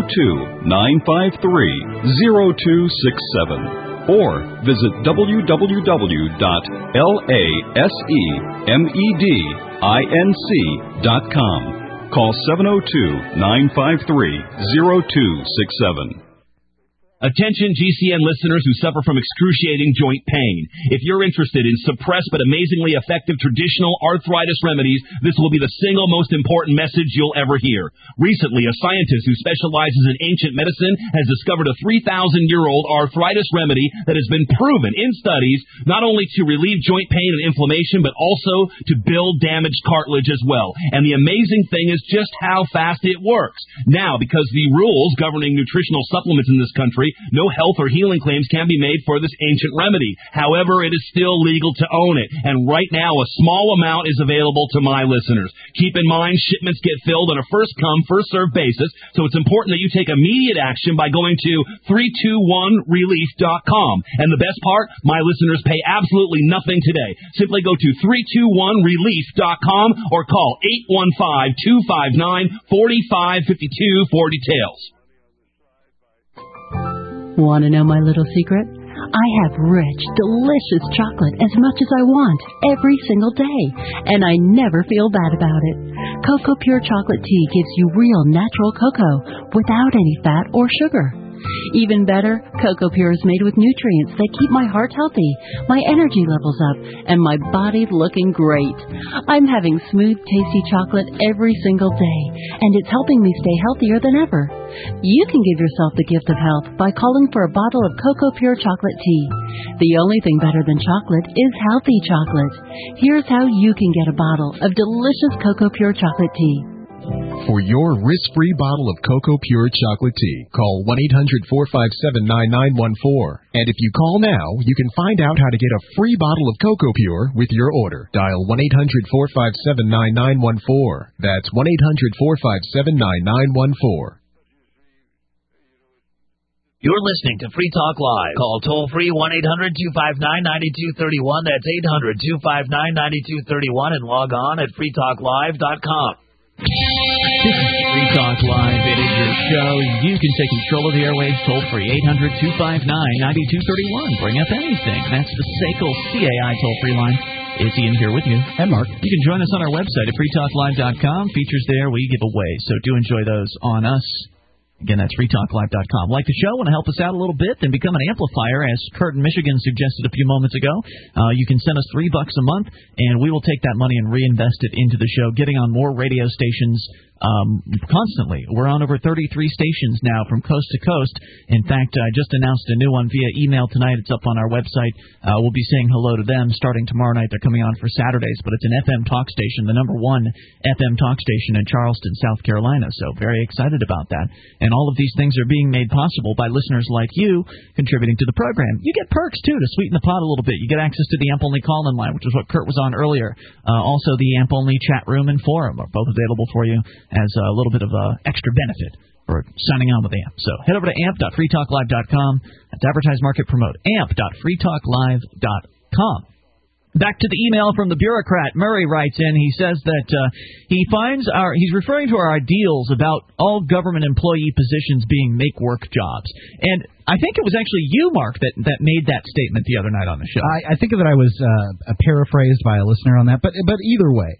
702-953-0267 or visit www.lasemedinc.com. Call 702-953-0267. Attention GCN listeners who suffer from excruciating joint pain. If you're interested in suppressed but amazingly effective traditional arthritis remedies, this will be the single most important message you'll ever hear. Recently, a scientist who specializes in ancient medicine has discovered a 3,000-year-old arthritis remedy that has been proven in studies not only to relieve joint pain and inflammation, but also to build damaged cartilage as well. And the amazing thing is just how fast it works. Now, because the rules governing nutritional supplements in this country, no health or healing claims can be made for this ancient remedy. However, it is still legal to own it. And right now, a small amount is available to my listeners. Keep in mind, shipments get filled on a first-come, first-served basis, so it's important that you take immediate action by going to 321relief.com. And the best part, my listeners pay absolutely nothing today. Simply go to 321relief.com or call 815-259-4552 for details. Want to know my little secret? I have rich, delicious chocolate as much as I want every single day, and I never feel bad about it. Cocoa Pure Chocolate Tea gives you real natural cocoa without any fat or sugar. Even better, Cocoa Pure is made with nutrients that keep my heart healthy, my energy levels up, and my body looking great. I'm having smooth, tasty chocolate every single day, and it's helping me stay healthier than ever. You can give yourself the gift of health by calling for a bottle of Cocoa Pure Chocolate Tea. The only thing better than chocolate is healthy chocolate. Here's how you can get a bottle of delicious Cocoa Pure Chocolate Tea. For your risk-free bottle of Cocoa Pure Chocolate Tea, call 1-800-457-9914. And if you call now, you can find out how to get a free bottle of Cocoa Pure with your order. Dial 1-800-457-9914. That's 1-800-457-9914. You're listening to Free Talk Live. Call toll-free 1-800-259-9231. That's 800-259-9231. And log on at freetalklive.com. This is Free Talk Live. It is your show. You can take control of the airwaves toll-free. 800-259-9231. Bring up anything. That's the SACL CAI toll-free line. It's Ian here with you. And Mark. You can join us on our website at freetalklive.com. Features there we give away, so do enjoy those on us. Again, that's freetalklive.com. Like the show, want to help us out a little bit, then become an amplifier, as Kurt in Michigan suggested a few moments ago. You can send us $3 a month, and we will take that money and reinvest it into the show, getting on more radio stations constantly. We're on over 33 stations now from coast to coast. In fact, I just announced a new one via email tonight. It's up on our website. We'll be saying hello to them starting tomorrow night. They're coming on for Saturdays, but it's an FM talk station, the number one FM talk station in Charleston, South Carolina. So very excited about that. And all of these things are being made possible by listeners like you contributing to the program. You get perks, too, to sweeten the pot a little bit. You get access to the AMP-only call-in line, which is what Kurt was on earlier. Also, the AMP-only chat room and forum are both available for you as a little bit of extra benefit for signing on with AMP. So head over to amp.freetalklive.com. That's advertise, market, promote. amp.freetalklive.com. Back to the email from the bureaucrat. Murray writes in. He says that he's referring to our ideals about all government employee positions being make-work jobs. And I think it was actually you, Mark, that made that statement the other night on the show. I think that I was paraphrased by a listener on that, but either way.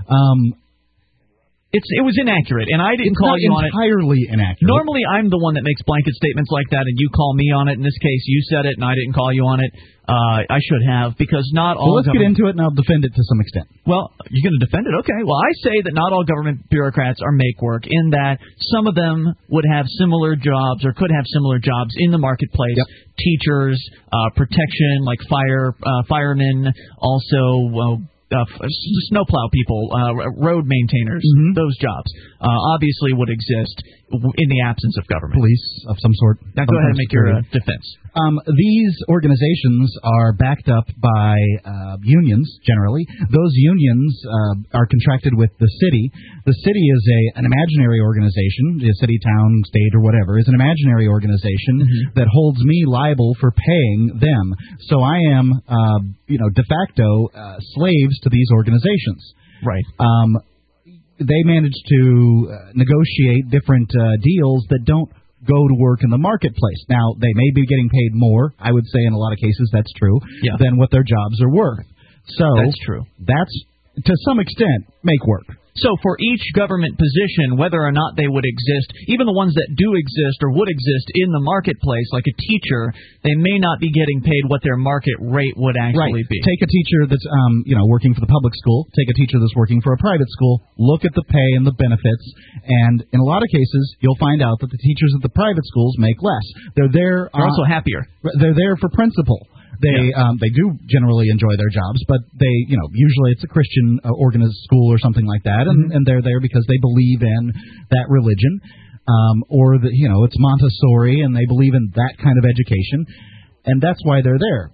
It was inaccurate, and I didn't call you on it. It's entirely inaccurate. Normally, I'm the one that makes blanket statements like that, and you call me on it. In this case, you said it, and I didn't call you on it. I should have, because not all. Well, let's get into it, and I'll defend it to some extent. Well, you're going to defend it? Okay. Well, I say that not all government bureaucrats are make work, in that some of them would have similar jobs or could have similar jobs in the marketplace. Yep. Teachers, protection, like firemen, also. Snowplow people, road maintainers, those jobs obviously would exist in the absence of government. Police of some sort. Now go ahead and make your defense. These organizations are backed up by unions, generally. Those unions are contracted with the city. The city is an imaginary organization, a city, town, state, or whatever, is an imaginary organization that holds me liable for paying them. So I am, de facto slaves to these organizations. Right. They manage to negotiate different deals that don't go to work in the marketplace. Now, they may be getting paid more, I would say in a lot of cases that's true, than what their jobs are worth. So that's true. That's, to some extent, make work. So for each government position, whether or not they would exist, even the ones that do exist or would exist in the marketplace, like a teacher, they may not be getting paid what their market rate would actually be. Take a teacher that's working for the public school. Take a teacher that's working for a private school. Look at the pay and the benefits, and in a lot of cases, you'll find out that the teachers at the private schools make less. They're there. They're also happier. They're there for principle. They do generally enjoy their jobs, but they usually it's a Christian organized school or something like that, and they're there because they believe in that religion, or it's Montessori and they believe in that kind of education, and that's why they're there.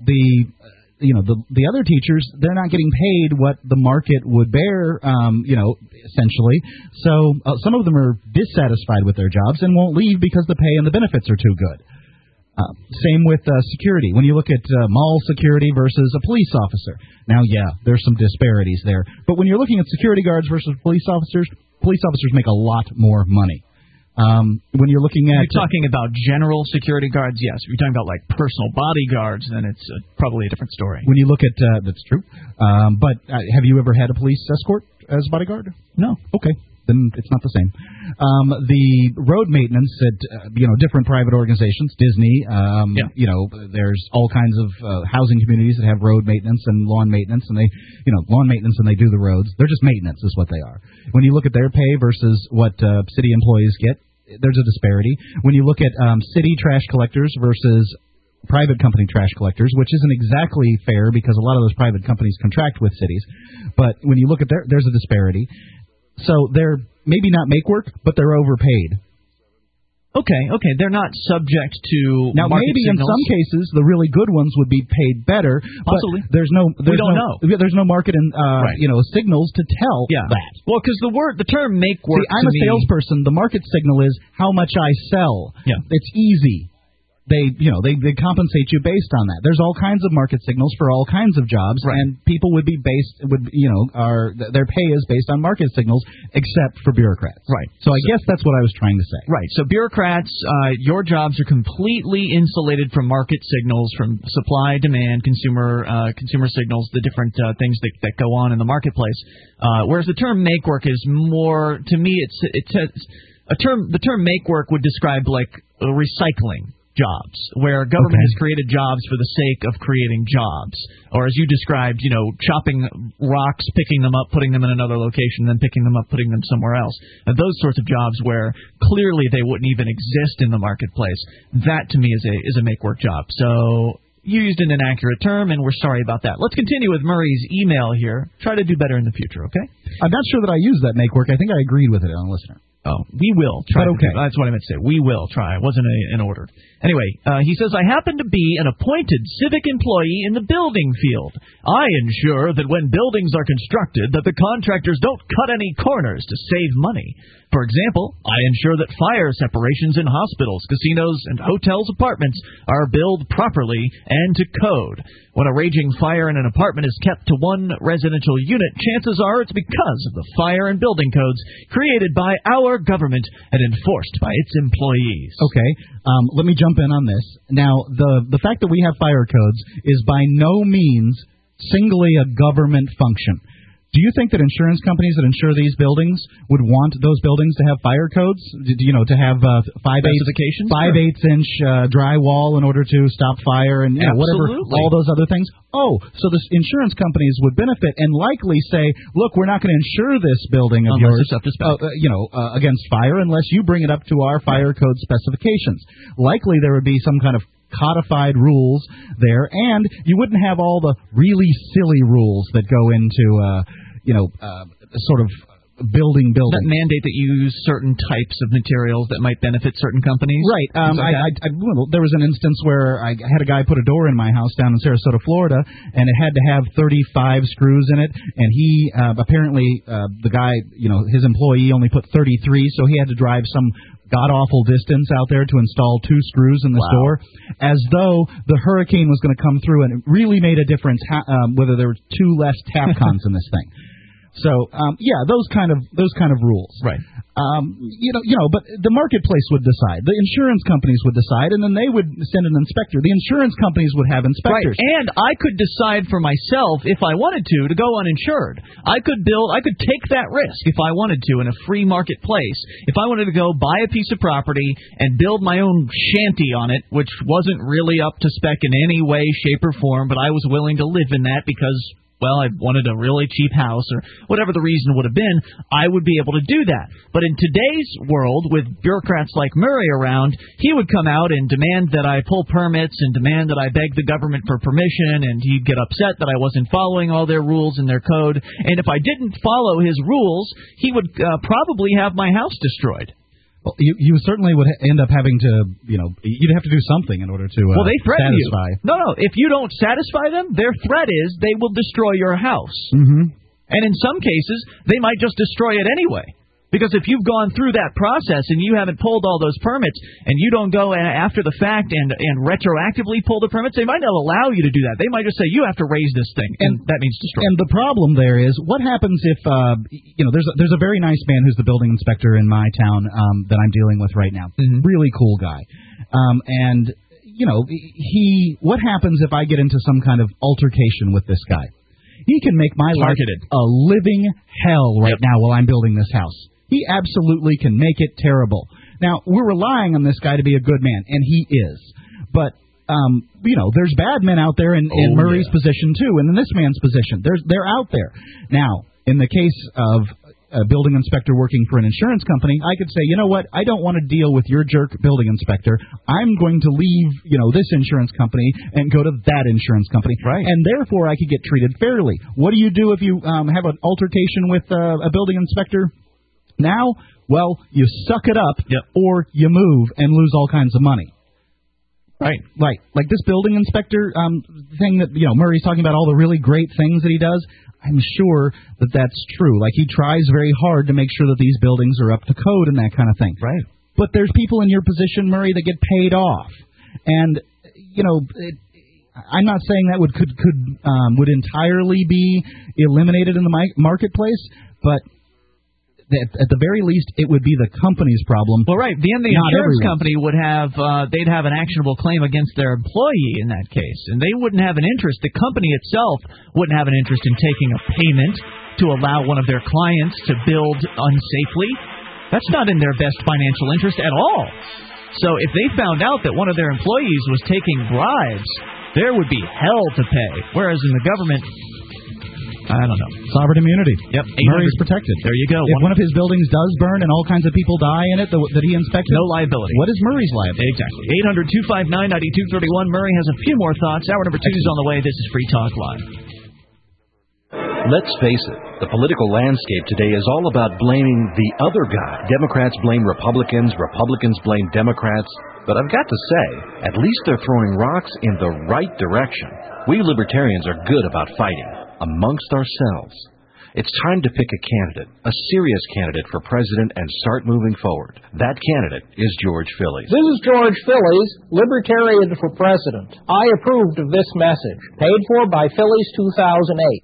The other teachers, they're not getting paid what the market would bear, essentially. So some of them are dissatisfied with their jobs and won't leave because the pay and the benefits are too good. Same with security. When you look at mall security versus a police officer, now, there's some disparities there. But when you're looking at security guards versus police officers make a lot more money. When you're looking at... You're talking about general security guards, yes. If you're talking about, like, personal bodyguards, then it's probably a different story. When you look at... that's true. But have you ever had a police escort as bodyguard? No. Okay. Then it's not the same. The road maintenance at different private organizations, Disney, there's all kinds of housing communities that have road maintenance and lawn maintenance, and they do the roads. They're just maintenance is what they are. When you look at their pay versus what city employees get, there's a disparity. When you look at city trash collectors versus private company trash collectors, which isn't exactly fair because a lot of those private companies contract with cities, but when you look at there's a disparity. So they're maybe not make work, but they're overpaid. Okay. They're not subject to now. Market Maybe signals. In some cases, the really good ones would be paid better. Possibly. But we don't know. There's no market and signals to tell that. Well, because the term make work. See, I'm a salesperson. The market signal is how much I sell. Yeah. It's easy. They compensate you based on that. There's all kinds of market signals for all kinds of jobs, and people their pay is based on market signals, except for bureaucrats. Right. So I guess that's what I was trying to say. Right. So bureaucrats, your jobs are completely insulated from market signals, from supply, demand, consumer signals, the different things that go on in the marketplace. Whereas the term make work is more, to me, the term make work would describe like recycling jobs, where government has created jobs for the sake of creating jobs. Or as you described, chopping rocks, picking them up, putting them in another location, then picking them up, putting them somewhere else. And those sorts of jobs where clearly they wouldn't even exist in the marketplace. That, to me, is a make-work job. So you used an inaccurate term, and we're sorry about that. Let's continue with Murray's email here. Try to do better in the future, okay? I'm not sure that I used that make-work. I think I agreed with it on a listener. Oh, we will try. Okay. That's what I meant to say. We will try. It wasn't in order. Anyway, he says, I happen to be an appointed civic employee in the building field. I ensure that when buildings are constructed, that the contractors don't cut any corners to save money. For example, I ensure that fire separations in hospitals, casinos, and hotels' apartments are built properly and to code. When a raging fire in an apartment is kept to one residential unit, chances are it's because of the fire and building codes created by our government and enforced by its employees. Okay, let me jump in on this. Now, the fact that we have fire codes is by no means singly a government function. Do you think that insurance companies that insure these buildings would want those buildings to have fire codes? To have 5/8 inch drywall in order to stop fire and whatever, all those other things? Oh, so the insurance companies would benefit and likely say, look, we're not going to insure this building of yours against fire unless you bring it up to our fire code specifications. Likely there would be some kind of codified rules there, and you wouldn't have all the really silly rules that go into sort of building. That mandate that you use certain types of materials that might benefit certain companies? Right. There was an instance where I had a guy put a door in my house down in Sarasota, Florida, and it had to have 35 screws in it, and he apparently, the guy, his employee only put 33, so he had to drive some god-awful distance out there to install 2 screws in this door, as though the hurricane was going to come through, and it really made a difference whether there were 2 less Tapcons in this thing. So, those kind of rules. Right. But the marketplace would decide. The insurance companies would decide, and then they would send an inspector. The insurance companies would have inspectors. Right. And I could decide for myself if I wanted to go uninsured. I could take that risk if I wanted to in a free marketplace. If I wanted to go buy a piece of property and build my own shanty on it, which wasn't really up to spec in any way, shape, or form, but I was willing to live in that because, well, I wanted a really cheap house or whatever the reason would have been, I would be able to do that. But in today's world, with bureaucrats like Murray around, he would come out and demand that I pull permits and demand that I beg the government for permission, and he'd get upset that I wasn't following all their rules and their code. And if I didn't follow his rules, he would probably have my house destroyed. Well, you certainly would end up having to, you'd have to do something in order to well, they threaten satisfy. You. No, if you don't satisfy them, their threat is they will destroy your house. Mm-hmm. And in some cases, they might just destroy it anyway. Because if you've gone through that process and you haven't pulled all those permits and you don't go after the fact and retroactively pull the permits, they might not allow you to do that. They might just say, you have to raise this thing, and that means destroy. And the problem there is, what happens if, there's a very nice man who's the building inspector in my town that I'm dealing with right now. Mm-hmm. Really cool guy. What happens if I get into some kind of altercation with this guy? He can make my life a living hell right now while I'm building this house. He absolutely can make it terrible. Now, we're relying on this guy to be a good man, and he is. But, there's bad men out there in Murray's position, too, and in this man's position. They're out there. Now, in the case of a building inspector working for an insurance company, I could say, you know what, I don't want to deal with your jerk building inspector. I'm going to leave, this insurance company and go to that insurance company. Right. And therefore, I could get treated fairly. What do you do if you have an altercation with a building inspector? Now, well, you suck it up, or you move and lose all kinds of money. Right. Like this building inspector thing that, Murray's talking about all the really great things that he does. I'm sure that that's true. Like, he tries very hard to make sure that these buildings are up to code and that kind of thing. Right. But there's people in your position, Murray, that get paid off. And, I'm not saying that would entirely be eliminated in the marketplace, but at the very least, it would be the company's problem. Well, right. The insurance company would have they'd have an actionable claim against their employee in that case, and they wouldn't have an interest. The company itself wouldn't have an interest in taking a payment to allow one of their clients to build unsafely. That's not in their best financial interest at all. So if they found out that one of their employees was taking bribes, there would be hell to pay. Whereas in the government, I don't know. Sovereign immunity. Yep. Murray's protected. There you go. If one of his buildings does burn and all kinds of people die in it that he inspected, no liability. What is Murray's liability? Exactly. 800-259-9231. Murray has a few more thoughts. Hour number 2 is on the way. This is Free Talk Live. Let's face it, the political landscape today is all about blaming the other guy. Democrats blame Republicans, Republicans blame Democrats. But I've got to say, at least they're throwing rocks in the right direction. We libertarians are good about fighting amongst ourselves. It's time to pick a candidate, a serious candidate for president, and start moving forward. That candidate is George Phillies. This is George Phillies, Libertarian for President. I approved of this message, paid for by Phillies 2008.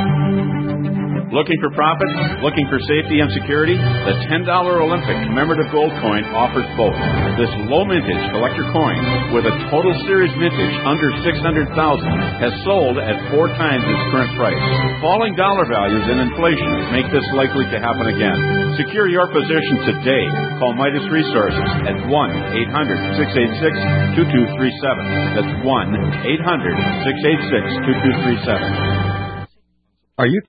Looking for profit? Looking for safety and security? The $10 Olympic commemorative gold coin offers both. This low mintage collector coin with a total series mintage under $600,000 has sold at 4 times its current price. Falling dollar values and inflation make this likely to happen again. Secure your position today. Call Midas Resources at 1-800-686-2237. That's 1-800-686-2237. Are you